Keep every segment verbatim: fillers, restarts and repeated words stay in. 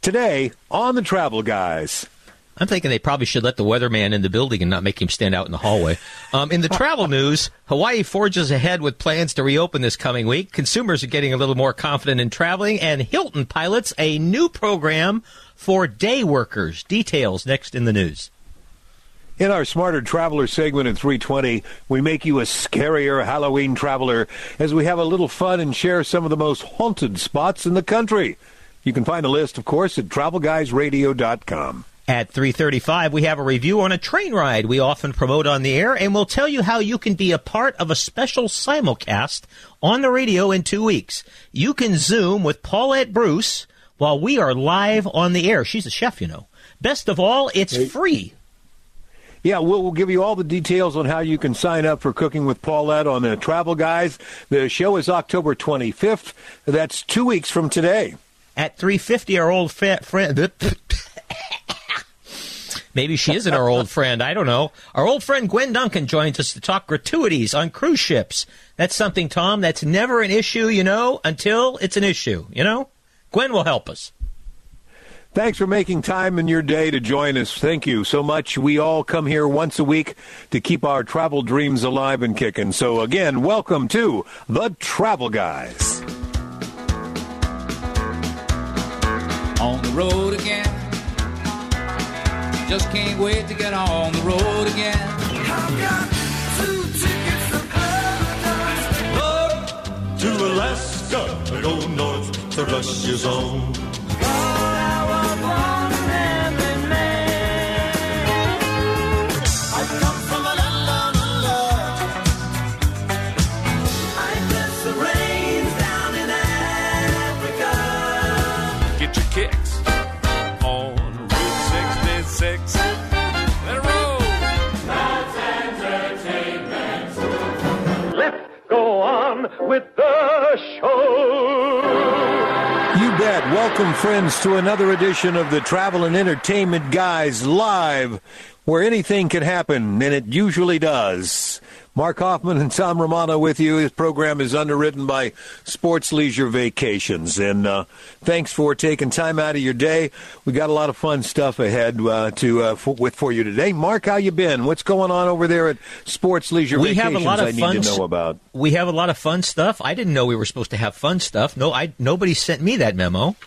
today on The Travel Guys. I'm thinking they probably should let the weatherman in the building and not make him stand out in the hallway. Um, in the travel news, Hawaii forges ahead with plans to reopen this coming week. Consumers are getting a little more confident in traveling, and Hilton pilots a new program for day workers. Details next in the news. In our Smarter Traveler segment at three twenty, we make you a scarier Halloween traveler as we have a little fun and share some of the most haunted spots in the country. You can find a list, of course, at travel guys radio dot com. At three thirty-five, we have a review on a train ride we often promote on the air, and we'll tell you how you can be a part of a special simulcast on the radio in two weeks. You can Zoom with Paulette Bruce while we are live on the air. She's a chef, you know. Best of all, it's free. Yeah, we'll, we'll give you all the details on how you can sign up for Cooking with Paulette on the Travel Guys. The show is October twenty-fifth. That's two weeks from today. At three fifty, our old fat friend... Maybe she isn't our old friend. I don't know. Our old friend Gwen Duncan joins us to talk gratuities on cruise ships. That's something, Tom, that's never an issue, you know, until it's an issue, you know? Gwen will help us. Thanks for making time in your day to join us. Thank you so much. We all come here once a week to keep our travel dreams alive and kicking. So, again, welcome to The Travel Guys. On the road again. Just can't wait to get on the road again. I've got two tickets to paradise. Up to Alaska, to go north to Russia's own. I come from a land of love. I guess the rain's down in Africa. Get your kicks on Route sixty-six. Let it roll. That's entertainment. Let's go on with the show. You bet. Welcome, friends, to another edition of the Travel and Entertainment Guys Live, where anything can happen, and it usually does. Mark Hoffman and Tom Romano with you. This program is underwritten by Sports Leisure Vacations. And uh, thanks for taking time out of your day. We got a lot of fun stuff ahead uh, to uh, for, with for you today. Mark, how you been? What's going on over there at Sports Leisure we Vacations? Have a lot of I need fun, to know about. We have a lot of fun stuff. I didn't know we were supposed to have fun stuff. No, I nobody sent me that memo.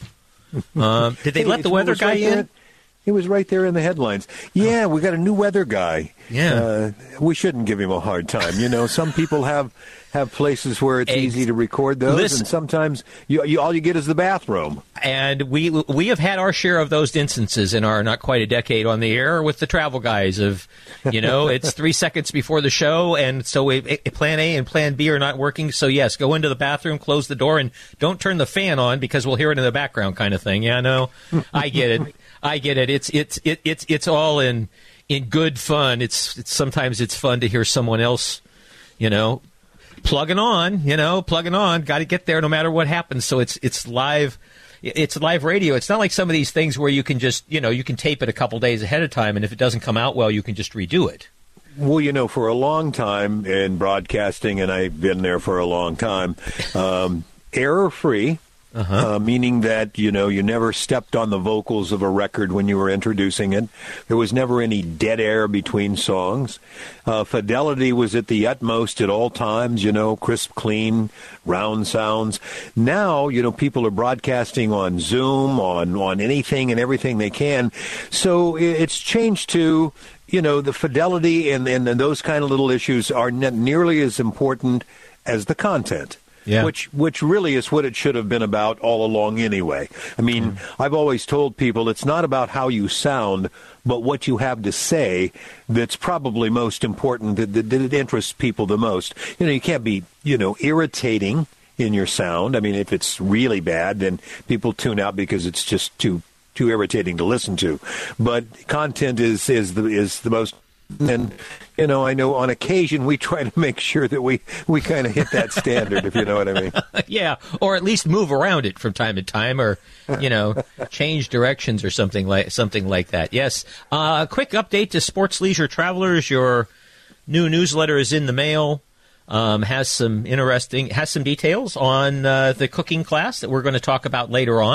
Um, did they hey, let the weather guy right in? He was right there in the headlines. Yeah, we got a new weather guy. Yeah. Uh, we shouldn't give him a hard time. You know, some people have, have places where it's Eggs. easy to record those, Listen. and sometimes you, you, all you get is the bathroom. And we we have had our share of those instances in our not quite a decade on the air with the Travel Guys of, you know, it's three seconds before the show, and so we, Plan A and Plan B are not working. So, yes, go into the bathroom, close the door, and don't turn the fan on because we'll hear it in the background kind of thing. Yeah, no, I get it. I get it. It's it's it, it's it's all in in good fun. It's, it's sometimes it's fun to hear someone else, you know, plugging on. You know, plugging on. Got to get there no matter what happens. So it's it's live. It's live radio. It's not like some of these things where you can just, you know, you can tape it a couple days ahead of time, and if it doesn't come out well, you can just redo it. Well, you know, for a long time in broadcasting, and I've been there for a long time, um, error-free. Uh-huh. Uh, meaning that, you know, you never stepped on the vocals of a record when you were introducing it. There was never any dead air between songs. Uh, fidelity was at the utmost at all times, you know, crisp, clean, round sounds. Now, you know, people are broadcasting on Zoom, on, on anything and everything they can. So it's changed to, you know, the fidelity and, and, and those kind of little issues are not nearly as important as the content. Yeah. Which which really is what it should have been about all along anyway. I mean, mm. I've always told people it's not about how you sound, but what you have to say that's probably most important, that, that, that it interests people the most. You know, you can't be, you know, irritating in your sound. I mean, if it's really bad, then people tune out because it's just too too irritating to listen to. But content is, is the is the most. And, you know, I know on occasion we try to make sure that we, we kind of hit that standard, if you know what I mean. Yeah, or at least move around it from time to time, or, you know, change directions or something like something like that. Yes. A uh, quick update to Sports Leisure Travelers. Your new newsletter is in the mail. Um, has some interesting, has some details on uh, the cooking class that we're going to talk about later on.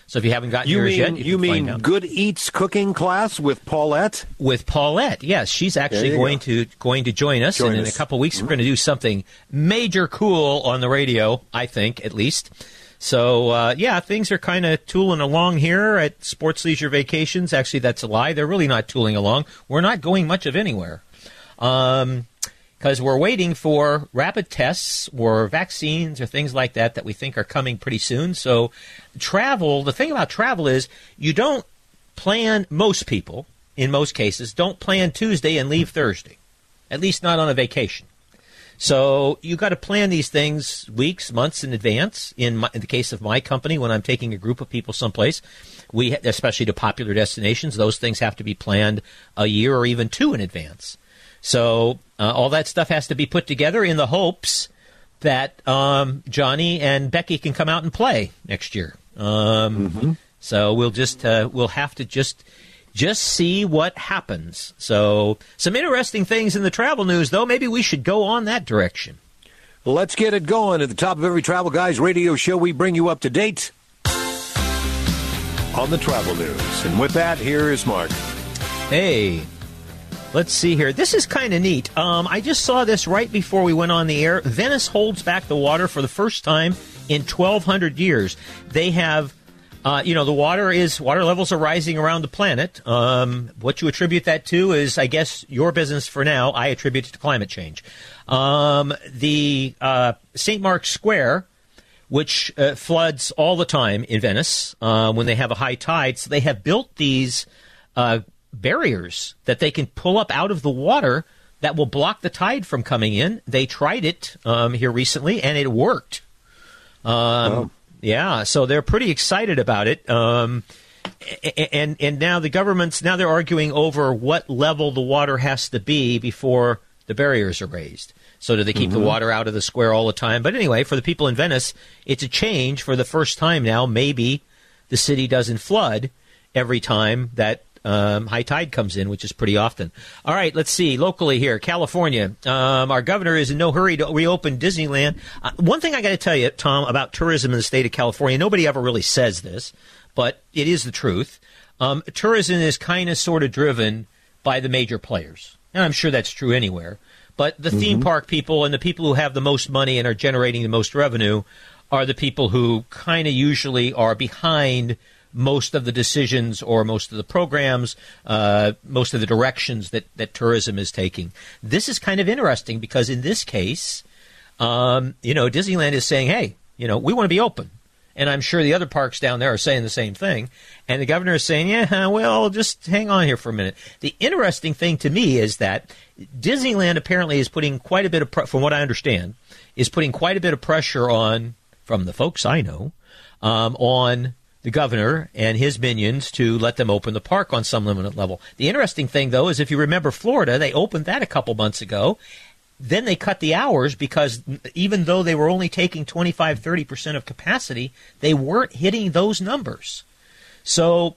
So if you haven't gotten You yours mean yet, you, you can mean find out. Good Eats cooking class with Paulette? With Paulette, yes, she's actually going go. to going to join us, Join and in us. a couple of weeks we're going to do something major cool on the radio. I think, at least. So uh, yeah, things are kind of tooling along here at Sports Leisure Vacations. Actually, that's a lie. They're really not tooling along. We're not going much of anywhere. Um, because we're waiting for rapid tests or vaccines or things like that that we think are coming pretty soon. So travel, the thing about travel is you don't plan, most people, in most cases, don't plan Tuesday and leave Thursday, at least not on a vacation. So you got to plan these things weeks, months in advance. In, my, in the case of my company, when I'm taking a group of people someplace, we, especially to popular destinations, those things have to be planned a year or even two in advance. So uh, all that stuff has to be put together in the hopes that um, Johnny and Becky can come out and play next year. Um, mm-hmm. So we'll just uh, we'll have to just just see what happens. So some interesting things in the travel news, though. Maybe we should go on that direction. Let's get it going. At the top of every Travel Guys radio show, we bring you up to date on the travel news. And with that, here is Mark. Hey. Let's see here. This is kind of neat. Um, I just saw this right before we went on the air. Venice holds back the water for the first time in twelve hundred years. They have, uh, you know, the water is, water levels are rising around the planet. Um, what you attribute that to is, I guess, your business for now. I attribute it to climate change. Um, the uh, Saint Mark's Square, which uh, floods all the time in Venice uh, when they have a high tide, so they have built these uh barriers that they can pull up out of the water that will block the tide from coming in. They tried it um, here recently, and it worked. Um, wow. Yeah, so they're pretty excited about it. Um, and and now the government's now they're arguing over what level the water has to be before the barriers are raised. So do they keep mm-hmm. the water out of the square all the time? But anyway, for the people in Venice, it's a change for the first time now. Maybe the city doesn't flood every time that Um, high tide comes in, which is pretty often. All right, let's see. Locally here, California, um, our governor is in no hurry to reopen Disneyland. Uh, one thing I got to tell you, Tom, about tourism in the state of California, nobody ever really says this, but it is the truth. Um, tourism is kind of sort of driven by the major players. And I'm sure that's true anywhere. But the mm-hmm. theme park people and the people who have the most money and are generating the most revenue are the people who kind of usually are behind most of the decisions or most of the programs, uh, most of the directions that, that tourism is taking. This is kind of interesting because in this case, um, you know, Disneyland is saying, hey, you know, we want to be open. And I'm sure the other parks down there are saying the same thing. And the governor is saying, yeah, well, just hang on here for a minute. The interesting thing to me is that Disneyland apparently is putting quite a bit of, pre- from what I understand, is putting quite a bit of pressure on, from the folks I know, um, on the governor and his minions to let them open the park on some limited level. The interesting thing, though, is if you remember Florida, they opened that a couple months ago. Then they cut the hours because even though they were only taking twenty-five, thirty percent of capacity, they weren't hitting those numbers. So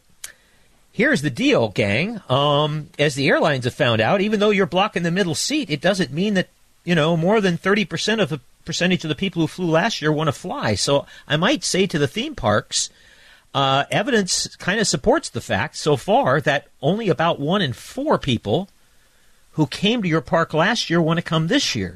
here's the deal, gang. Um, as the airlines have found out, even though you're blocking the middle seat, it doesn't mean that, you know, more than thirty percent of the percentage of the people who flew last year want to fly. So I might say to the theme parks, Uh, evidence kind of supports the fact so far that only about one in four people who came to your park last year want to come this year.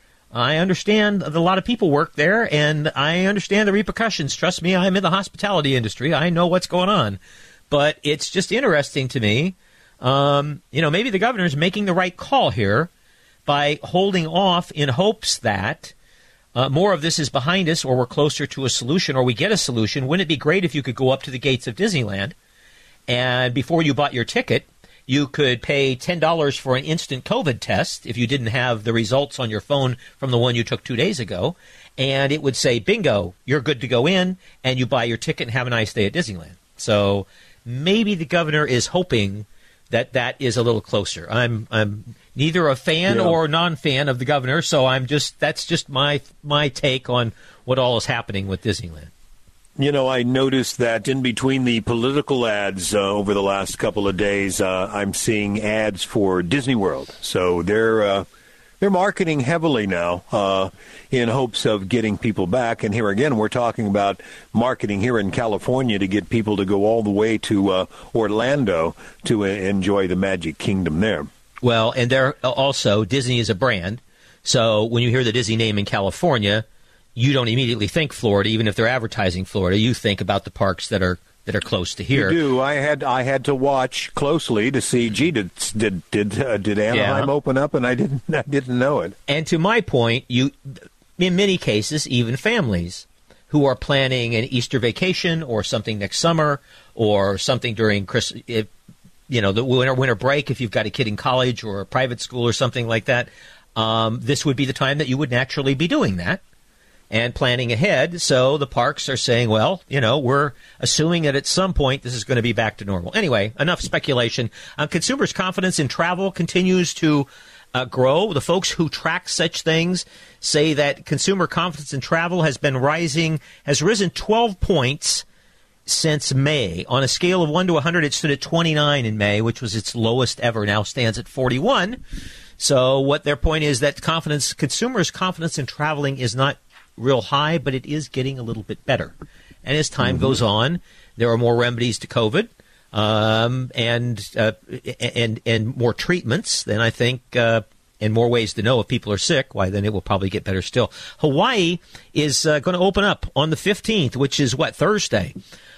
I understand that a lot of people work there, and I understand the repercussions. Trust me, I'm in the hospitality industry. I know what's going on. But it's just interesting to me. Um, you know, maybe the governor's making the right call here by holding off in hopes that Uh, more of this is behind us, or we're closer to a solution, or we get a solution. Wouldn't it be great if you could go up to the gates of Disneyland, and before you bought your ticket, you could pay ten dollars for an instant COVID test if you didn't have the results on your phone from the one you took two days ago, and it would say, bingo, you're good to go in, and you buy your ticket and have a nice day at Disneyland. So maybe the governor is hoping that that is a little closer. I'm I'm neither a fan yeah. or non-fan of the governor, so I'm just that's just my my take on what all is happening with Disneyland. You know, I noticed that in between the political ads uh, over the last couple of days, uh, I'm seeing ads for Disney World. So they're uh, They're marketing heavily now uh, in hopes of getting people back. And here again, we're talking about marketing here in California to get people to go all the way to uh, Orlando to uh, enjoy the Magic Kingdom there. Well, and there also, Disney is a brand. So when you hear the Disney name in California, you don't immediately think Florida, even if they're advertising Florida. You think about the parks that are that are close to here. You do. I had I had to watch closely to see. Gee, did did did, uh, did Anaheim Yeah. open up? And I didn't I didn't know it. And to my point, you, in many cases, even families who are planning an Easter vacation or something next summer or something during Christmas, you know, the winter winter break. If you've got a kid in college or a private school or something like that, um, this would be the time that you would naturally be doing that and planning ahead. So the parks are saying, well, you know, we're assuming that at some point this is going to be back to normal. Anyway, enough speculation. Um, consumers' confidence in travel continues to uh, grow. The folks who track such things say that consumer confidence in travel has been rising, has risen twelve points since May. On a scale of one to one hundred, it stood at twenty-nine in May, which was its lowest ever, now stands at forty-one. So what their point is that confidence, consumers' confidence in traveling is not real high, but it is getting a little bit better. And as time mm-hmm. goes on, there are more remedies to COVID um, and uh, and and more treatments. Then I think uh, and more ways to know if people are sick. Why then it will probably get better still. Hawaii is uh, going to open up on the fifteenth, which is what, Thursday.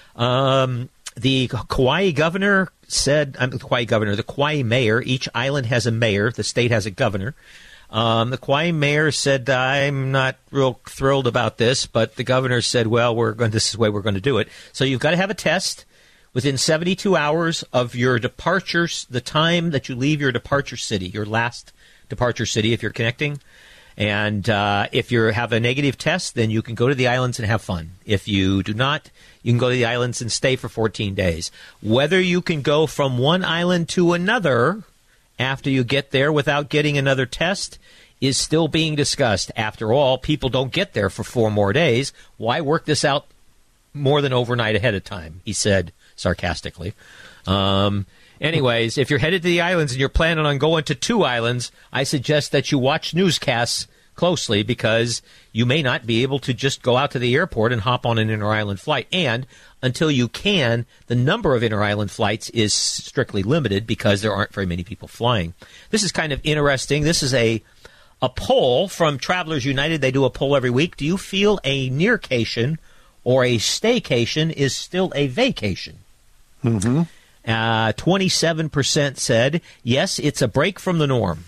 Um, the Kauai governor said, I'm the Kauai governor, the Kauai mayor. Each island has a mayor. The state has a governor. Um, the Kauai mayor said, I'm not real thrilled about this, but the governor said, well, we're going, this is the way we're going to do it. So you've got to have a test within seventy-two hours of your departure, the time that you leave your departure city, your last departure city if you're connecting. And uh, if you have a negative test, then you can go to the islands and have fun. If you do not, you can go to the islands and stay for fourteen days. Whether you can go from one island to another after you get there without getting another test is still being discussed. After all, people don't get there for four more days. Why work this out more than overnight ahead of time? He said sarcastically. Um, anyways, if you're headed to the islands and you're planning on going to two islands, I suggest that you watch newscasts closely because you may not be able to just go out to the airport and hop on an inter-island flight. And until you can, the number of inter-island flights is strictly limited because there aren't very many people flying. This is kind of interesting. This is a a poll from Travelers United. They do a poll every week. Do you feel a nearcation or a staycation is still a vacation? Mm-hmm. Uh, twenty-seven percent said, yes, it's a break from the norm.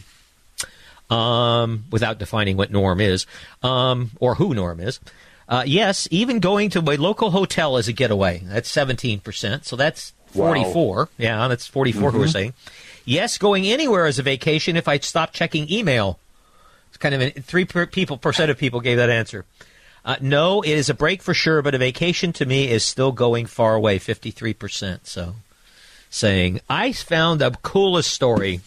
Um, without defining what norm is, um, or who norm is. Uh, yes, even going to a local hotel is a getaway. That's seventeen percent. So that's forty-four. Wow. Yeah, that's forty-four mm-hmm. who are saying. Yes, going anywhere is a vacation if I stop checking email. It's kind of a, three per people percent of people gave that answer. Uh, no, it is a break for sure, but a vacation to me is still going far away, fifty-three percent. So saying, I found the coolest story.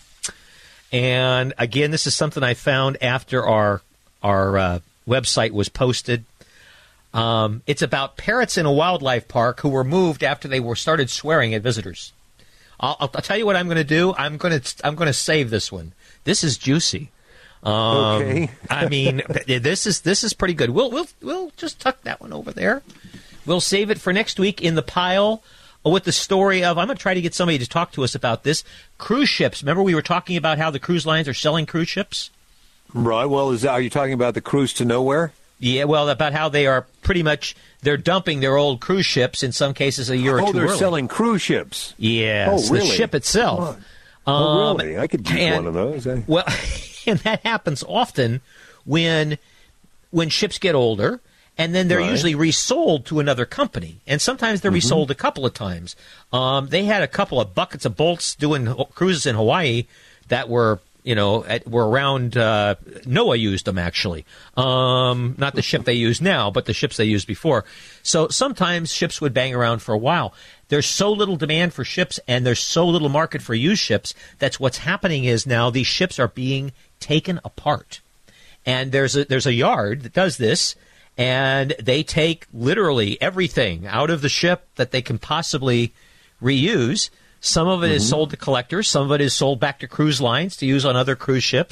And again, this is something I found after our our uh, website was posted. Um, it's about parrots in a wildlife park who were moved after they were started swearing at visitors. I'll, I'll, I'll tell you what I'm going to do. I'm going to I'm going to save this one. This is juicy. Um, okay. I mean, this is this is pretty good. We'll we'll we'll just tuck that one over there. We'll save it for next week in the pile with the story of, I'm going to try to get somebody to talk to us about this, cruise ships. Remember we were talking about how the cruise lines are selling cruise ships? Right. Well, is that, are you talking about the cruise to nowhere? Yeah, well, about how they are pretty much, they're dumping their old cruise ships, in some cases a year or oh, two they're early. selling cruise ships? Yes, oh, really? The ship itself. Oh, um, really? I could use and, one of those. Eh? Well, and that happens often when when ships get older, and then they're right. usually resold to another company. And sometimes they're mm-hmm. resold a couple of times. Um, they had a couple of buckets of bolts doing ho- cruises in Hawaii that were, you know, at, were around, uh, NOAA used them, actually. Um, not the ship they use now, but the ships they used before. So sometimes ships would bang around for a while. There's so little demand for ships, and there's so little market for used ships. That's what's happening is now these ships are being taken apart. And there's a, there's a yard that does this, and they take literally everything out of the ship that they can possibly reuse. Some of it mm-hmm. is sold to collectors. Some of it is sold back to cruise lines to use on other cruise ships.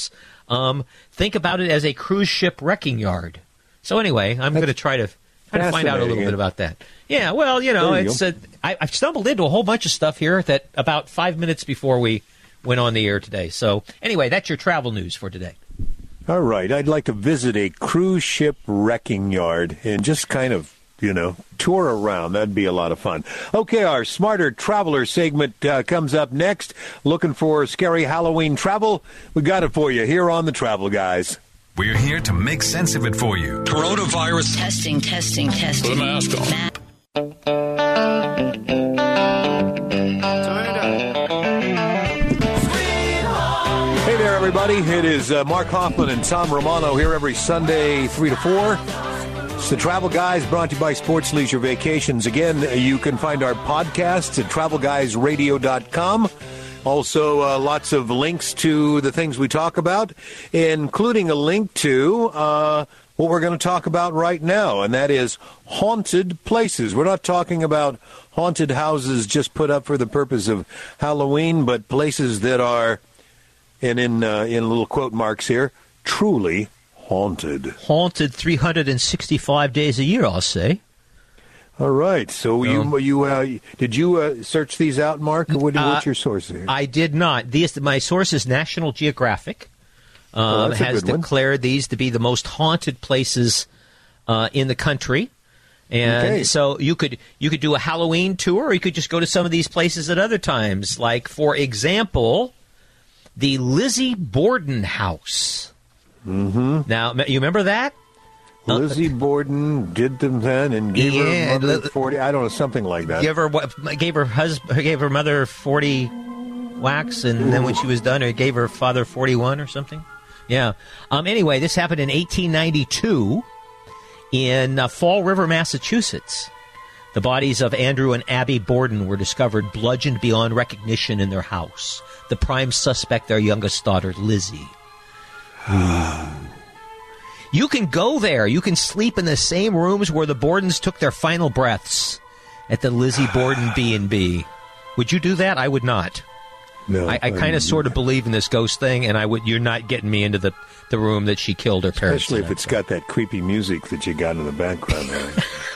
Um, think about it as a cruise ship wrecking yard. So anyway, I'm going to try to try to find out a little bit about that. Yeah, well, you know, you it's uh, I, I've stumbled into a whole bunch of stuff here that about five minutes before we went on the air today. So anyway, that's your travel news for today. All right. I'd like to visit a cruise ship wrecking yard and just kind of, you know, tour around. That'd be a lot of fun. Okay, our Smarter Traveler segment uh, comes up next. Looking for scary Halloween travel? We got it for you here on The Travel Guys. We're here to make sense of it for you. Coronavirus. Testing, testing, testing. Put a mask on. Hey there, everybody. It is uh, Mark Hoffman and Tom Romano here every Sunday, three to four. It's The Travel Guys, brought to you by Sports Leisure Vacations. Again, you can find our podcasts at travel guys radio dot com. Also, uh, lots of links to the things we talk about, including a link to uh, what we're going to talk about right now, and that is haunted places. We're not talking about haunted houses just put up for the purpose of Halloween, but places that are, and in, uh, in little quote marks here, truly haunted. Haunted three hundred sixty-five days a year, I'll say. All right. So you you uh, did you uh, search these out, Mark? What, Uh, what's your source here? I did not. These, my source is National Geographic. Um, Oh, that's a has good one. declared these to be the most haunted places uh, in the country. And Okay. so you could you could do a Halloween tour, or you could just go to some of these places at other times. Like, for example, the Lizzie Borden House. Mm-hmm. Now, you remember that? Lizzie Borden did them then and gave Yeah, her mother li- forty. I don't know, something like that. Gave her what- gave her husband, gave her mother forty whacks, and then when she was done, it gave her father forty-one or something. Yeah. Um. Anyway, this happened in eighteen ninety-two in uh, Fall River, Massachusetts. The bodies of Andrew and Abby Borden were discovered bludgeoned beyond recognition in their house. The prime suspect, their youngest daughter, Lizzie. You can go there. You can sleep in the same rooms where the Bordens took their final breaths at the Lizzie Borden B and B. Would you do that? I would not. No, I, I kind of sort of believe in this ghost thing, and I would. You're not getting me into the, the room that she killed her parents. Especially if in. it's got that creepy music that you got in the background there.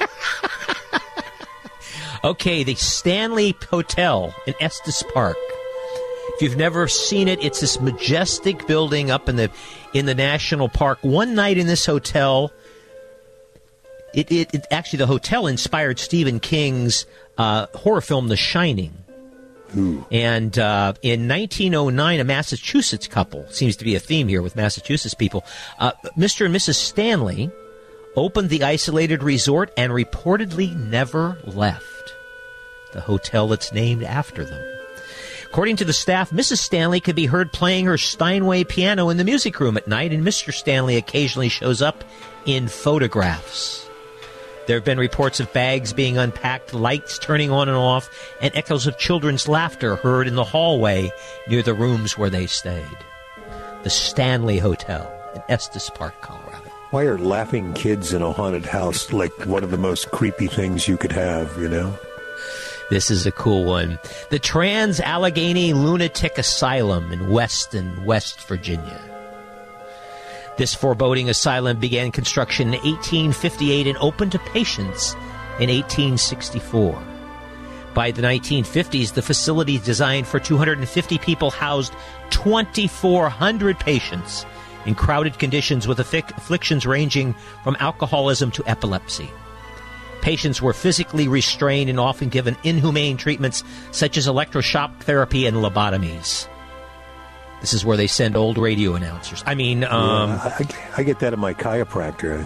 Okay, the Stanley Hotel in Estes Park. If you've never seen it, it's this majestic building up in the in the national park. One night in this hotel, it, it, it actually the hotel inspired Stephen King's uh, horror film The Shining. Ooh. And uh, in nineteen oh nine, a Massachusetts couple, seems to be a theme here with Massachusetts people, uh, Mister and Missus Stanley opened the isolated resort and reportedly never left the hotel that's named after them. According to the staff, Missus Stanley could be heard playing her Steinway piano in the music room at night, and Mister Stanley occasionally shows up in photographs. There have been reports of bags being unpacked, lights turning on and off, and echoes of children's laughter heard in the hallway near the rooms where they stayed. The Stanley Hotel in Estes Park, Colorado. Why are laughing kids in a haunted house like one of the most creepy things you could have, you know? This is a cool one. The Trans-Allegheny Lunatic Asylum in Weston, West Virginia. This foreboding asylum began construction in eighteen fifty-eight and opened to patients in eighteen sixty-four. By the nineteen fifties, the facility, designed for two hundred fifty people, housed twenty-four hundred patients in crowded conditions with affic- afflictions ranging from alcoholism to epilepsy. Patients were physically restrained and often given inhumane treatments such as electroshock therapy and lobotomies. This is where they send old radio announcers. I mean, um... Yeah, I, I get that at my chiropractor.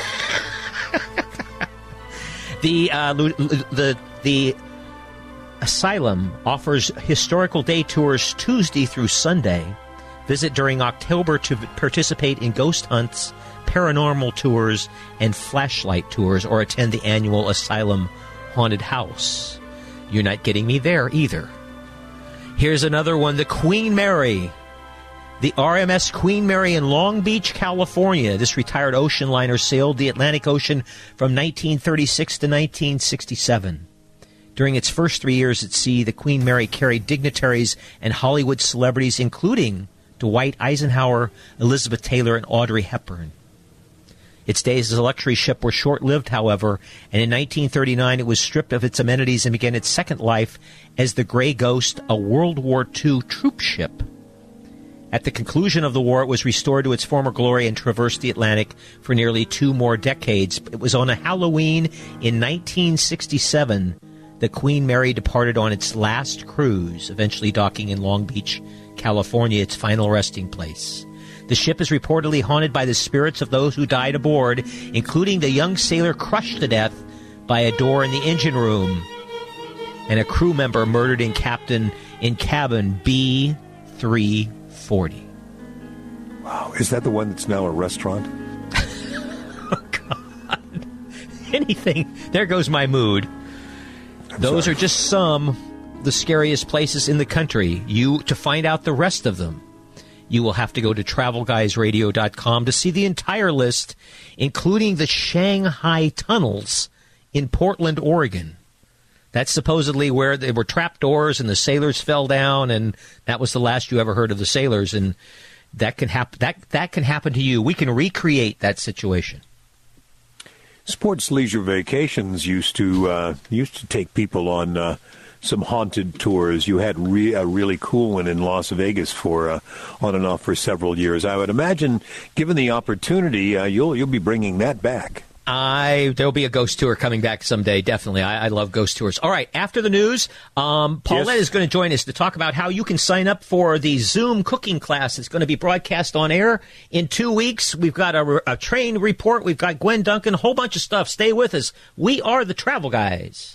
the, uh, the, the asylum offers historical day tours Tuesday through Sunday. Visit during October to participate in ghost hunts, paranormal tours, and flashlight tours, or attend the annual Asylum Haunted House. You're not getting me there either. Here's another one, the Queen Mary. The R M S Queen Mary in Long Beach, California. This retired ocean liner sailed the Atlantic Ocean from nineteen thirty-six to nineteen sixty-seven. During its first three years at sea, the Queen Mary carried dignitaries and Hollywood celebrities, including Dwight Eisenhower, Elizabeth Taylor, and Audrey Hepburn. Its days as a luxury ship were short-lived, however, and in nineteen thirty-nine it was stripped of its amenities and began its second life as the Grey Ghost, a World War Two troop ship. At the conclusion of the war, it was restored to its former glory and traversed the Atlantic for nearly two more decades. It was on a Halloween in nineteen sixty-seven that Queen Mary departed on its last cruise, eventually docking in Long Beach, California, its final resting place. The ship is reportedly haunted by the spirits of those who died aboard, including the young sailor crushed to death by a door in the engine room, and a crew member murdered in captain in cabin B three forty. Wow, is that the one that's now a restaurant? Oh, God. Anything. There goes my mood. I'm Those sorry. are just some of the scariest places in the country. You, to find out the rest of them, you will have to go to travel guys radio dot com to see the entire list, including the Shanghai tunnels in Portland, Oregon. That's supposedly where there were trapdoors and the sailors fell down, and that was the last you ever heard of the sailors. And that can happen. That that can happen to you. We can recreate that situation. Sports Leisure Vacations used to uh, used to take people on uh, some haunted tours. You had re- a really cool one in Las Vegas for uh, on and off for several years. I would imagine, given the opportunity, uh, you'll you'll be bringing that back. I there'll be a ghost tour coming back someday. Definitely, I, I love ghost tours. All right, after the news, um, Paulette Yes. is going to join us to talk about how you can sign up for the Zoom cooking class. It's going to be broadcast on air in two weeks. We've got a, a train report. We've got Gwen Duncan, a whole bunch of stuff. Stay with us. We are the Travel Guys.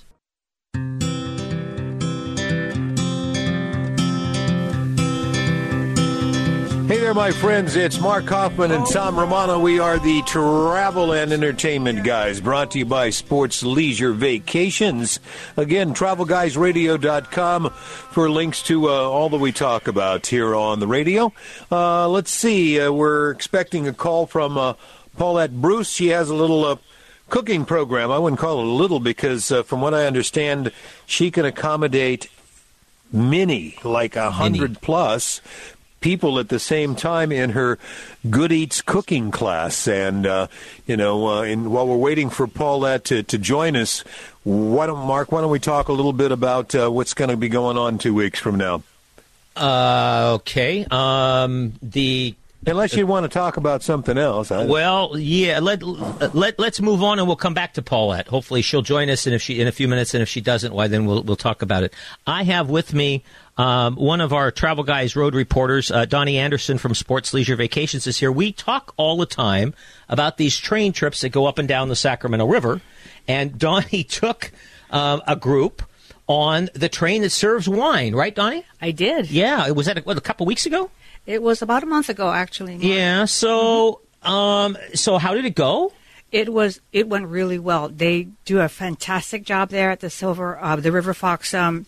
Hey there, my friends. It's Mark Kaufman and Tom Romano. We are the Travel and Entertainment Guys, brought to you by Sports Leisure Vacations. Again, travel guys radio dot com for links to uh, all that we talk about here on the radio. Uh, let's see. Uh, we're expecting a call from uh, Paulette Bruce. She has a little uh, cooking program. I wouldn't call it a little because, uh, from what I understand, she can accommodate many, like a hundred plus people at the same time in her Good Eats cooking class. And, uh, you know, uh, and while we're waiting for Paulette to, to join us, why don't, Mark, why don't we talk a little bit about uh, what's going to be going on two weeks from now? Uh, okay. Um, the Unless you want to talk about something else. I Well, yeah. Let let let's move on, and we'll come back to Paulette. Hopefully, she'll join us, and if she in a few minutes, and if she doesn't, why then we'll we'll talk about it. I have with me um, one of our Travel Guys road reporters, uh, Donnie Anderson from Sports Leisure Vacations, is here. We talk all the time about these train trips that go up and down the Sacramento River, and Donnie took um, a group on the train that serves wine, right, Donnie? I did. Yeah, was that a, what, a couple weeks ago? It was about a month ago, actually. Mark. Yeah. So, mm-hmm. um, so how did it go? It was. It went really well. They do a fantastic job there at the Silver, uh, the River Fox um,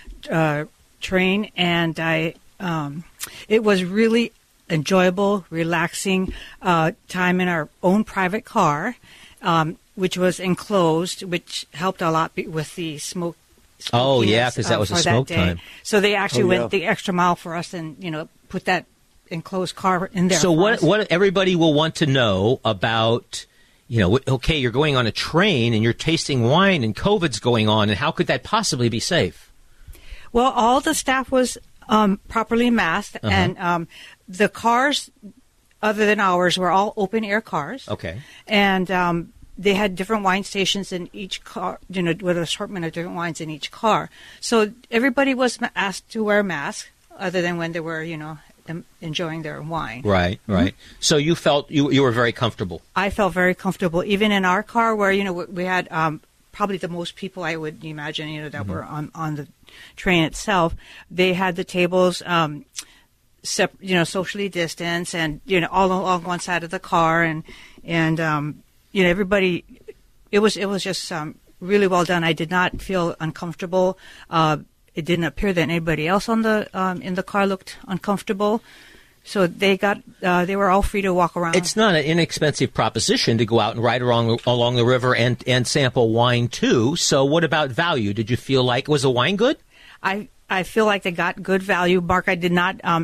uh, train, and I. Um, it was really enjoyable, relaxing uh, time in our own private car, um, which was enclosed, which helped a lot be- with the smoke. Oh smokiness, yeah, because that uh, was a for smoke that day. time. So they actually Oh, yeah. went the extra mile for us, and you know, put that enclosed car in there. So for what? us. What everybody will want to know about, you know, okay, you're going on a train and you're tasting wine, and COVID's going on, and how could that possibly be safe? Well, all the staff was um, properly masked, Uh-huh. and um, the cars, other than ours, were all open air cars. Okay. And um, they had different wine stations in each car, you know, with an assortment of different wines in each car. So everybody was ma- asked to wear a mask, other than when they were, you know, em- enjoying their wine. Right, right. Mm-hmm. So you felt you you were very comfortable. I felt very comfortable, even in our car, where you know we- we had um, probably the most people I would imagine, you know, that Mm-hmm. were on, on the train itself. They had the tables, um, sep- you know, socially distanced, and you know, all along one side of the car, and and um, you know, everybody. It was it was just um, really well done. I did not feel uncomfortable. Uh, it didn't appear that anybody else on the um, in the car looked uncomfortable. So they got uh, they were all free to walk around. It's not an inexpensive proposition to go out and ride along along the river and and sample wine too. So what about value? Did you feel like was the wine good? I I feel like they got good value. Mark, I did not um,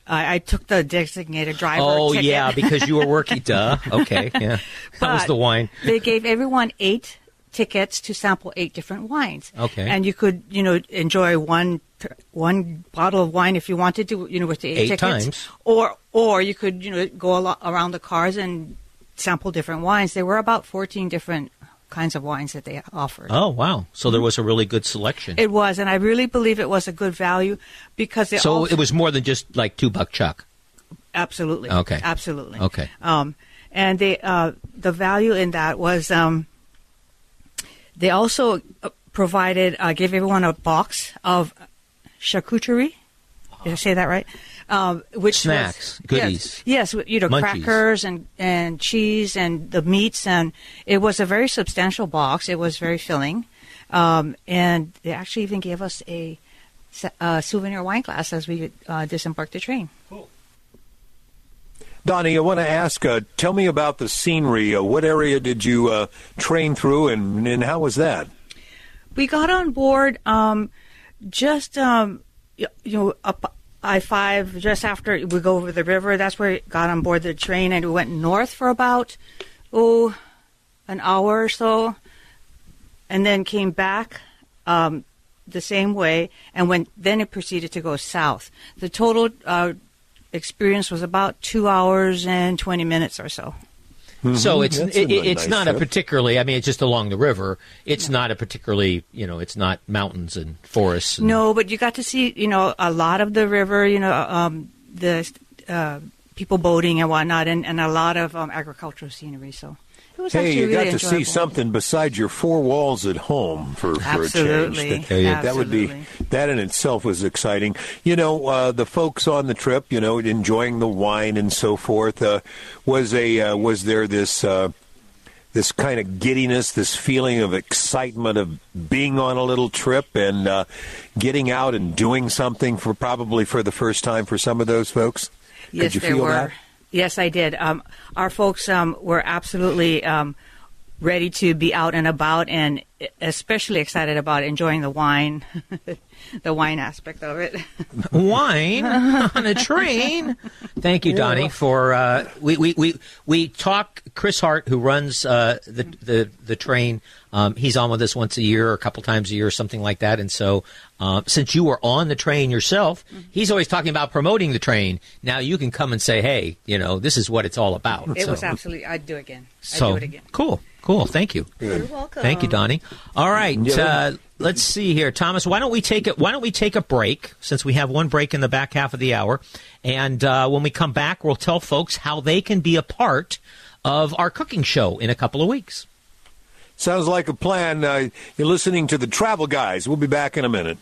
I, I took the designated driver Oh, ticket. yeah, because you were working. Duh. Okay, yeah. That was But the wine. They gave everyone eight tickets to sample eight different wines. Okay. And you could, you know, enjoy one one bottle of wine if you wanted to, you know, with the eight, Eight tickets. times. Or or you could, you know, go a lot around the cars and sample different wines. There were about fourteen different kinds of wines that they offered. Oh, wow. So there was a really good selection. It was, and I really believe it was a good value because it so also, it was more than just like two buck chuck. absolutely Okay. absolutely Okay. Um, and they uh, the value in that was um, they also uh, provided uh, gave everyone a box of charcuterie. Did I say that right? Um, which Snacks, was, goodies. Yes, yes, you know, Munchies. crackers and, and cheese and the meats, and it was a very substantial box. It was very filling, um, and they actually even gave us a, a souvenir wine glass as we uh, disembarked the train. Donnie, I want to ask, uh, tell me about the scenery. Uh, what area did you uh, train through, and, and how was that? We got on board um, just, um, you know, up I five, just after we go over the river. That's where we got on board the train, and we went north for about, oh, an hour or so, and then came back um, the same way, and went, then it proceeded to go south. The total uh, experience was about two hours and twenty minutes or so. Mm-hmm. So it's That's it, a it's nice not a trip. particularly. I mean, it's just along the river. It's not a particularly. You know, it's not mountains and forests. And, No, but you got to see, you know, a lot of the river, you know, um, the uh, people boating and whatnot, and, and a lot of um, agricultural scenery. So it was Hey, actually you really got to enjoyable. see something besides your four walls at home for, for a Absolutely. change. That, that would be Absolutely. that in itself was exciting. You know, uh, the folks on the trip, you know, enjoying the wine and so forth. Uh, was a uh, was there this uh, this kind of giddiness, this feeling of excitement of being on a little trip and uh, getting out and doing something for probably for the first time for some of those folks? Yes, Could you there feel were. that? Yes, I did. Um, our folks um, were absolutely um, ready to be out and about, and especially excited about enjoying the wine, the wine aspect of it. wine on a train. Thank you, Donnie, for uh, we, we we we talk. Chris Hart, who runs uh, the the the train, um, he's on with us once a year, or a couple times a year, or something like that. And so, uh, since you were on the train yourself, he's always talking about promoting the train. Now you can come and say, "Hey, you know, this is what it's all about." It So- was absolutely. I'd do it again. I'd so do it again. cool, cool. Thank you. You're welcome. Thank you, Donnie. All right, Yeah. uh, let's see here, Thomas. Why don't we take it? Why don't we take a break, since we have one break in the back half of the hour, and uh, when we come back, we'll tell folks how they can be a part of our cooking show in a couple of weeks. Sounds like a plan. Uh, you're listening to the Travel Guys. We'll be back in a minute.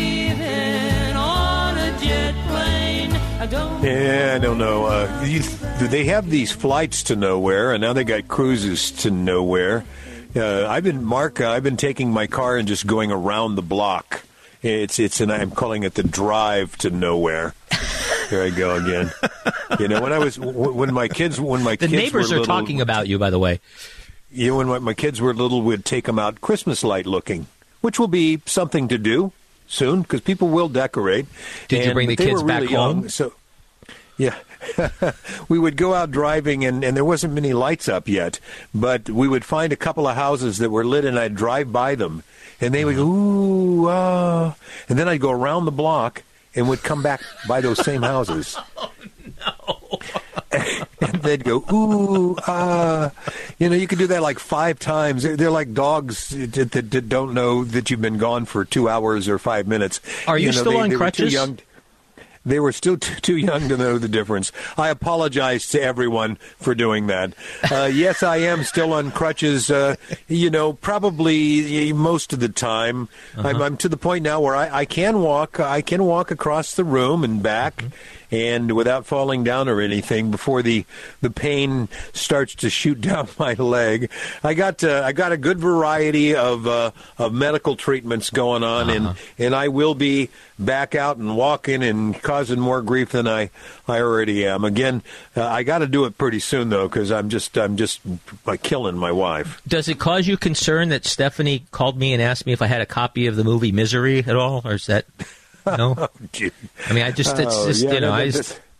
Yeah, I don't know. Uh, you, they have these flights to nowhere, and now they got cruises to nowhere. Uh, I've been, Mark, uh, I've been taking my car and just going around the block. It's, it's, and I'm calling it the drive to nowhere. Here I go again. You know, when I was, when my kids, when my The kids neighbors were are little, talking about you, by the way. You know, when my, my kids were little, we'd take them out Christmas light looking, which will be something to do soon because people will decorate. Did you And- bring the but they kids were back really home? young, so, yeah. We would go out driving, and, and there wasn't many lights up yet, but we would find a couple of houses that were lit, and I'd drive by them, and they would go, ooh, ah. And then I'd go around the block and would come back by those same houses. Oh, no. And they'd go, ooh, ah. You know, you could do that like five times. They're, they're like dogs that, that, that don't know that you've been gone for two hours or five minutes. Are you know, still they, on they were too crutches? young. They were still too, too young to know the difference. I apologize to everyone for doing that. Uh, yes, I am still on crutches, uh, you know, probably most of the time. Uh-huh. I'm, I'm to the point now where I, I can walk. I can walk across the room and back. Mm-hmm. And without falling down or anything, before the, the pain starts to shoot down my leg, I got uh, I got a good variety of uh, of medical treatments going on, uh-huh. and and I will be back out and walking and causing more grief than I, I already am. Again, uh, I got to do it pretty soon though, because I'm just I'm just like killing my wife. Does it cause you concern that Stephanie called me and asked me if I had a copy of the movie Misery at all, or is that? No, Oh, I mean, I just, it's oh, just, yeah, you know, no, I that, just,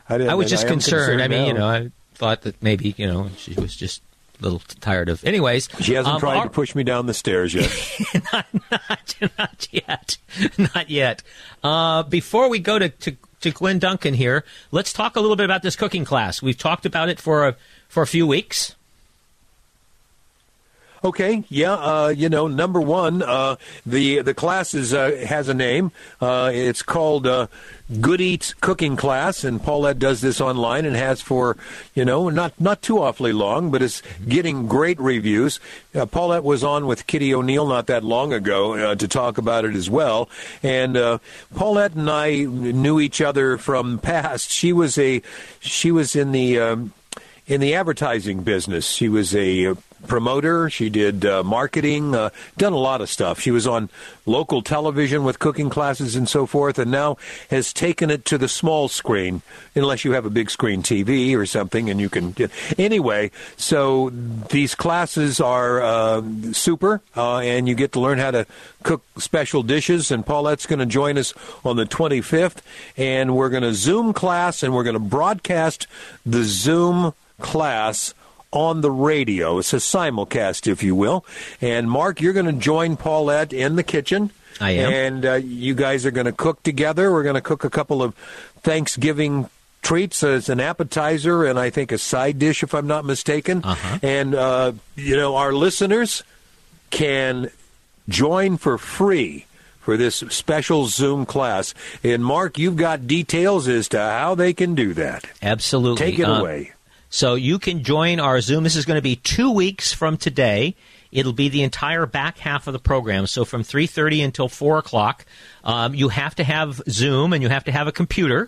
I, didn't, I was just I concerned. I mean, now. you know, I thought that maybe, you know, she was just a little tired of. Anyways, she hasn't um, tried our, to push me down the stairs yet. not, not, not yet, not yet. Uh, before we go to, to to Glenn Duncan here, let's talk a little bit about this cooking class. We've talked about it for a for a few weeks. Okay, yeah, uh, you know, number one, uh, the the class is uh, has a name. Uh, it's called uh, Good Eats Cooking Class, and Paulette does this online and has for, you know, not not too awfully long, but it's getting great reviews. Uh, Paulette was on with Kitty O'Neill not that long ago uh, to talk about it as well, and uh, Paulette and I knew each other from past. She was a she was in the um, in the advertising business. She was a promoter. She did uh, marketing, uh, done a lot of stuff. She was on local television with cooking classes and so forth, and now has taken it to the small screen, unless you have a big screen T V or something, and you can... Anyway, so these classes are uh, super, uh, and you get to learn how to cook special dishes, and Paulette's going to join us on the twenty-fifth, and we're going to Zoom class, and we're going to broadcast the Zoom class on the radio. It's a simulcast, if you will. And, Mark, you're going to join Paulette in the kitchen. I am. And uh, you guys are going to cook together. We're going to cook a couple of Thanksgiving treats as an appetizer and I think a side dish, if I'm not mistaken. Uh-huh. And, uh, you know, our listeners can join for free for this special Zoom class. And, Mark, you've got details as to how they can do that. Absolutely. Take it um, away. So you can join our Zoom. This is going to be two weeks from today. It'll be the entire back half of the program. So from three thirty until four o'clock, um, you have to have Zoom and you have to have a computer.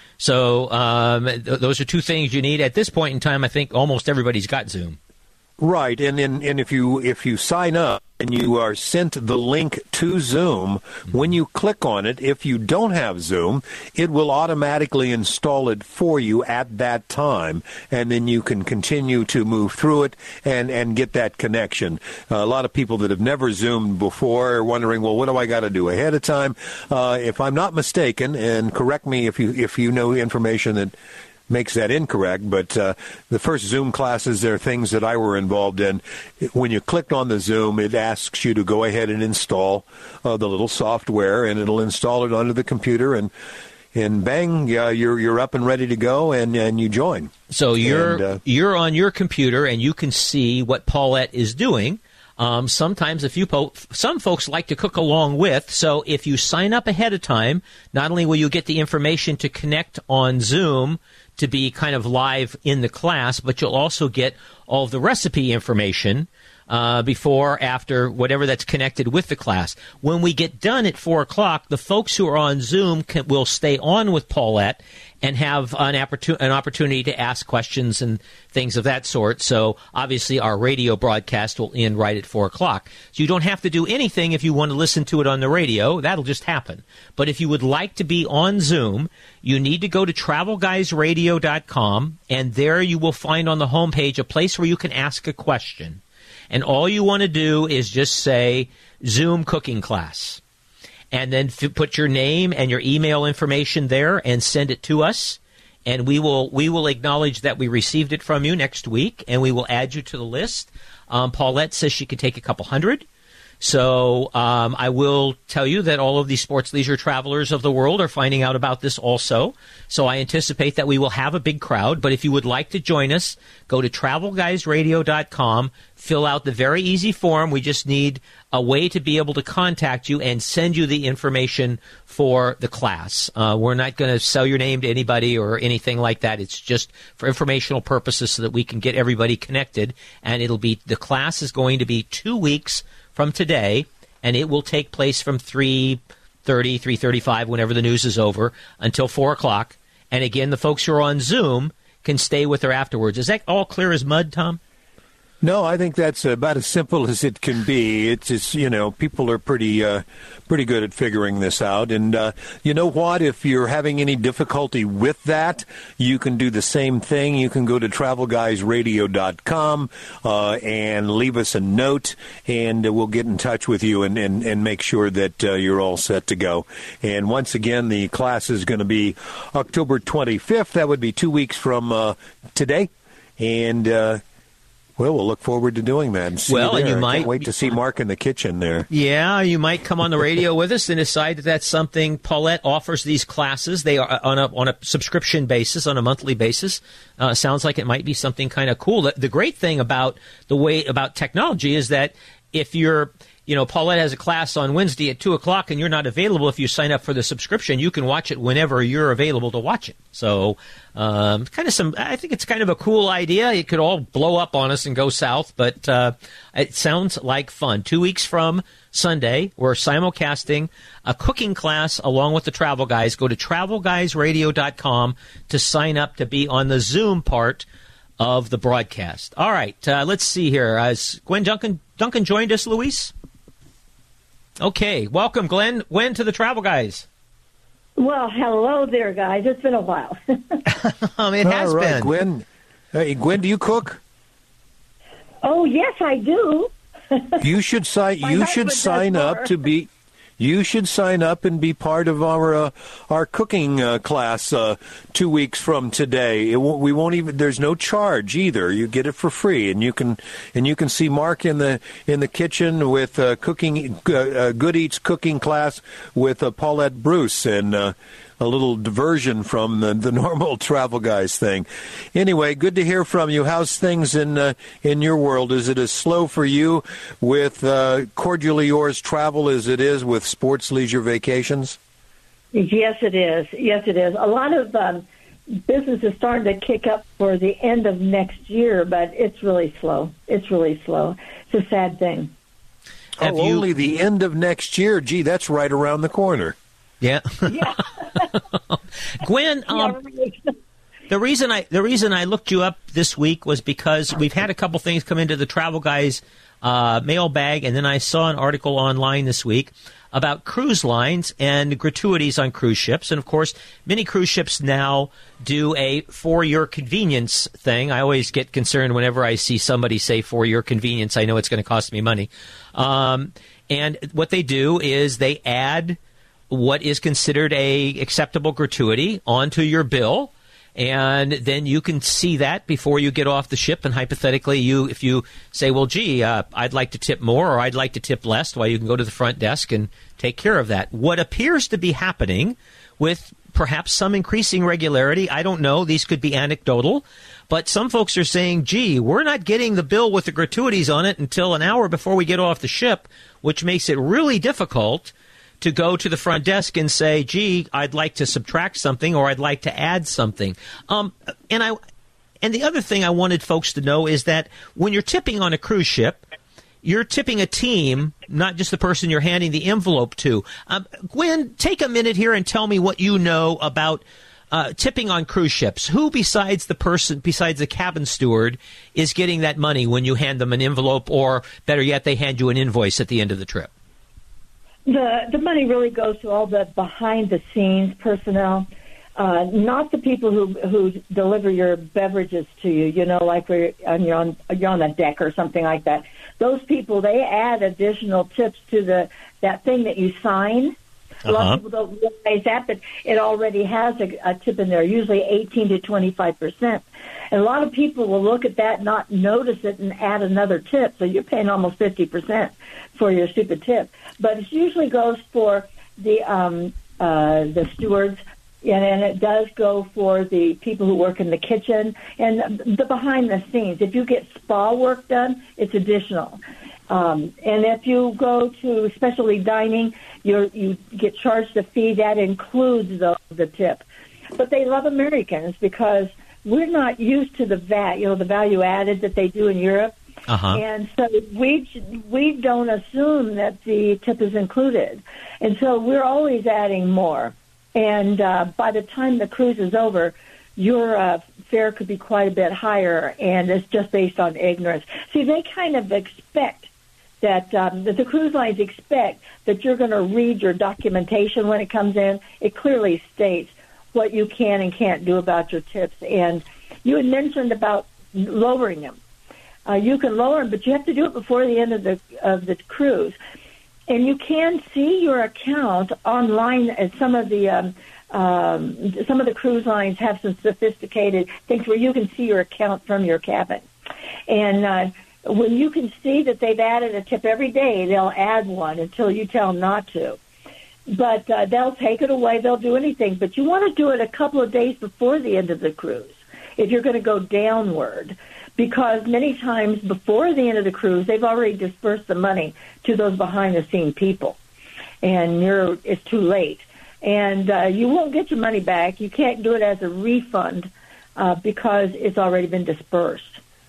So um, th- those are two things you need. At this point in time, I think almost everybody's got Zoom. Right, and and, and if you if you sign up and you are sent the link to Zoom, when you click on it, if you don't have Zoom, it will automatically install it for you at that time, and then you can continue to move through it and, and get that connection. Uh, a lot of people that have never Zoomed before are wondering, well, what do I got to do ahead of time? Uh, if I'm not mistaken, and correct me if you if you know information that makes that incorrect, but uh, the first Zoom classes, there are things that I were involved in. When you clicked on the Zoom, it asks you to go ahead and install uh, the little software, and it'll install it onto the computer, and and bang, yeah, you're you're up and ready to go, and, and you join. So you're and, uh, you're on your computer, and you can see what Paulette is doing. Um, sometimes a few po- some folks like to cook along with, so if you sign up ahead of time, not only will you get the information to connect on Zoom to be kind of live in the class, but you'll also get all of the recipe information uh, before, after, whatever that's connected with the class. When we get done at four o'clock, the folks who are on Zoom can, will stay on with Paulette and have an, opportun- an opportunity to ask questions and things of that sort. So obviously our radio broadcast will end right at four o'clock. So you don't have to do anything if you want to listen to it on the radio. That'll just happen. But if you would like to be on Zoom, you need to go to travel guys radio dot com, and there you will find on the homepage a place where you can ask a question. And all you want to do is just say Zoom cooking class. And then f- put your name and your email information there and send it to us. And we will we will acknowledge that we received it from you next week, and we will add you to the list. Um, Paulette says she could take a couple hundred. So um, I will tell you that all of these sports leisure travelers of the world are finding out about this also. So I anticipate that we will have a big crowd. But if you would like to join us, go to travel guys radio dot com, fill out the very easy form. We just need a way to be able to contact you and send you the information for the class. Uh, we're not going to sell your name to anybody or anything like that. It's just for informational purposes so that we can get everybody connected. And it'll be, the class is going to be two weeks from today, and it will take place from three thirty, three thirty-five, whenever the news is over, until four o'clock. And again, the folks who are on Zoom can stay with her afterwards. Is that all clear as mud, Tom? No, I think that's about as simple as it can be. It's just, you know, people are pretty uh, pretty good at figuring this out. And uh, you know what? If you're having any difficulty with that, you can do the same thing. You can go to travel guys radio dot com uh, and leave us a note, and uh, we'll get in touch with you and, and, and make sure that uh, you're all set to go. And once again, the class is going to be October twenty-fifth. That would be two weeks from uh, today. And... Uh, Well, we'll look forward to doing that. And see well, you and you I might can't wait to see Mark in the kitchen there. Yeah, you might come on the radio with us and decide that that's something. Paulette offers these classes. They are on a on a subscription basis, on a monthly basis. Uh, sounds like it might be something kind of cool. The, the great thing about the way about technology is that if you're You know, Paulette has a class on Wednesday at two o'clock and you're not available. If you sign up for the subscription, you can watch it whenever you're available to watch it. So um, kind of some, I think it's kind of a cool idea. It could all blow up on us and go south, but uh, it sounds like fun. Two weeks from Sunday, we're simulcasting a cooking class along with the Travel Guys. Go to travel guys radio dot com to sign up to be on the Zoom part of the broadcast. All right, uh, let's see here. Has Gwen Duncan, Duncan joined us, Luis? Okay, welcome, Glenn. Gwen to the Travel Guys. Well, hello there, guys. It's been a while. um, it has All right, been. Gwen. Hey, Gwen, do you cook? Oh, yes, I do. You should sign. You should sign up to be. You should sign up and be part of our uh, our cooking uh, class uh, two weeks from today. It won't, we won't even. There's no charge either. You get it for free, and you can and you can see Mark in the in the kitchen with uh, cooking uh, uh, Good Eats cooking class with uh, Paulette Bruce and. Uh, A little diversion from the, the normal Travel Guys thing. Anyway, good to hear from you. How's things in uh, in your world? Is it as slow for you with uh, Cordially Yours travel as it is with sports, leisure, vacations? Yes, it is. Yes, it is. A lot of um, business is starting to kick up for the end of next year, but it's really slow. It's really slow. It's a sad thing. Have oh, you... only the end of next year? Gee, that's right around the corner. Yeah. Yeah. Gwen, um, the reason I the reason I looked you up this week was because we've had a couple things come into the Travel Guys uh, mailbag, and then I saw an article online this week about cruise lines and gratuities on cruise ships. And, of course, many cruise ships now do a for your convenience thing. I always get concerned whenever I see somebody say for your convenience. I know it's going to cost me money. Um, and what they do is they add what is considered a acceptable gratuity onto your bill, and then you can see that before you get off the ship. And hypothetically, you if you say, well, gee, uh, I'd like to tip more or I'd like to tip less, well, you can go to the front desk and take care of that. What appears to be happening with perhaps some increasing regularity, I don't know, these could be anecdotal, but some folks are saying, gee, we're not getting the bill with the gratuities on it until an hour before we get off the ship, which makes it really difficult to go to the front desk and say, gee, I'd like to subtract something or I'd like to add something. Um, and I, and the other thing I wanted folks to know is that when you're tipping on a cruise ship, you're tipping a team, not just the person you're handing the envelope to. Um, Gwen, take a minute here and tell me what you know about uh, tipping on cruise ships. Who besides the person, besides the cabin steward, is getting that money when you hand them an envelope, or better yet, they hand you an invoice at the end of the trip? The the money really goes to all the behind-the-scenes personnel, uh, not the people who who deliver your beverages to you, you know, like when you're on, you're on the deck or something like that. Those people, they add additional tips to the that thing that you sign. A lot Uh-huh. of people don't realize that, but it already has a, a tip in there, usually eighteen to twenty-five percent. And a lot of people will look at that, not notice it, and add another tip. So you're paying almost fifty percent for your stupid tip. But it usually goes for the um, uh, the stewards, and, and it does go for the people who work in the kitchen and the behind the scenes. If you get spa work done, it's additional. Um, and if you go to specialty dining, you you get charged a fee that includes the, the tip. But they love Americans because we're not used to the V A T, you know, the value added that they do in Europe. Uh-huh. And so we we don't assume that the tip is included. And so we're always adding more. And uh, by the time the cruise is over, your uh, fare could be quite a bit higher, and it's just based on ignorance. See, they kind of expect that, um, that the cruise lines expect that you're going to read your documentation when it comes in. It clearly states what you can and can't do about your tips. And you had mentioned about lowering them. Uh, you can lower them, but you have to do it before the end of the of the cruise. And you can see your account online at some of the um, um, some of the cruise lines have some sophisticated things where you can see your account from your cabin. And uh, when you can see that they've added a tip every day, they'll add one until you tell them not to. But uh, they'll take it away. They'll do anything. But you want to do it a couple of days before the end of the cruise if you're going to go downward, because many times before the end of the cruise, they've already dispersed the money to those behind-the-scene people, and you're it's too late. And uh, you won't get your money back. You can't do it as a refund uh, because it's already been dispersed.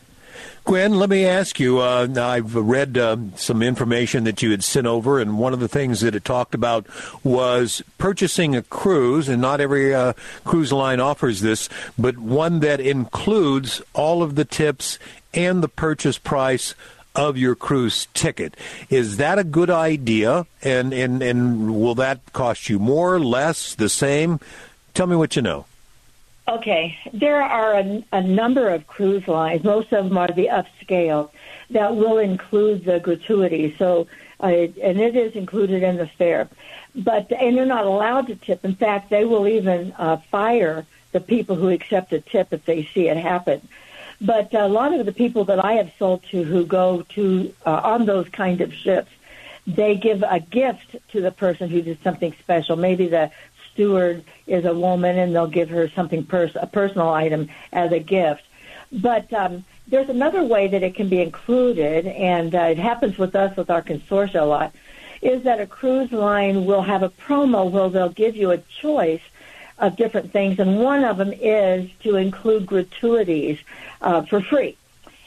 Gwen, let me ask you, uh, I've read uh, some information that you had sent over, and one of the things that it talked about was purchasing a cruise, and not every uh, cruise line offers this, but one that includes all of the tips and the purchase price of your cruise ticket. Is that a good idea, and, and, and will that cost you more, less, the same? Tell me what you know. Okay, there are a, a number of cruise lines, most of them are the upscale, that will include the gratuity. So, uh, and it is included in the fare. But, and you're not allowed to tip. In fact, they will even uh, fire the people who accept a tip if they see it happen. But a lot of the people that I have sold to who go to uh, on those kind of ships, they give a gift to the person who did something special. Maybe the steward is a woman, and they'll give her something, pers- a personal item as a gift. But um, there's another way that it can be included, and uh, it happens with us with our consortia a lot, is that a cruise line will have a promo where they'll give you a choice of different things, and one of them is to include gratuities uh, for free.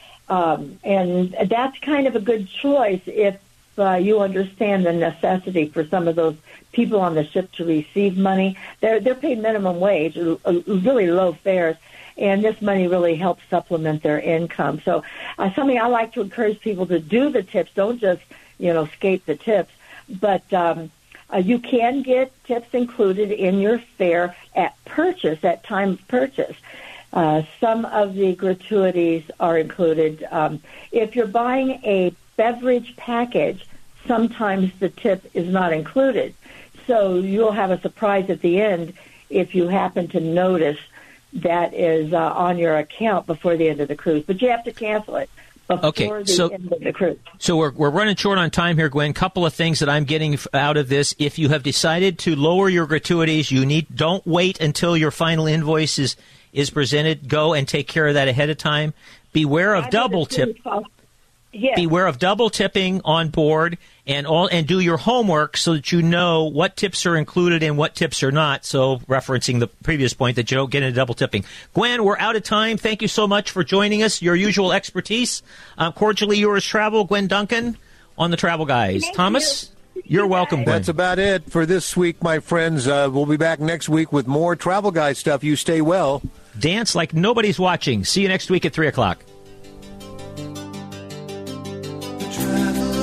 Um, and that's kind of a good choice if uh, you understand the necessity for some of those people on the ship to receive money. They're, they're paid minimum wage, really low fares, and this money really helps supplement their income. So uh, something I like to encourage people to do the tips. Don't just, you know, skate the tips, but um, uh, you can get tips included in your fare at purchase, at time of purchase. Uh, some of the gratuities are included. Um, if you're buying a beverage package, sometimes the tip is not included. So you'll have a surprise at the end if you happen to notice that is uh, on your account before the end of the cruise. But you have to cancel it before okay, the so, end of the cruise. So we're, we're running short on time here, Gwen. Couple of things that I'm getting out of this. If you have decided to lower your gratuities, you need don't wait until your final invoice is, is presented. Go and take care of that ahead of time. Beware of double tip. Yes. Beware of double tipping on board, and all, and do your homework so that you know what tips are included and what tips are not. So, referencing the previous point that you don't get into double tipping. Gwen, we're out of time. Thank you so much for joining us. Your usual expertise. Uh, cordially yours, Travel. Gwen Duncan on the Travel Guys. Thank Thomas, you. you're welcome. Gwen. That's about it for this week, my friends. Uh, we'll be back next week with more Travel Guys stuff. You stay well. Dance like nobody's watching. See you next week at three o'clock.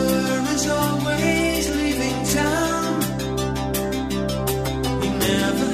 Traveler is always leaving town. He never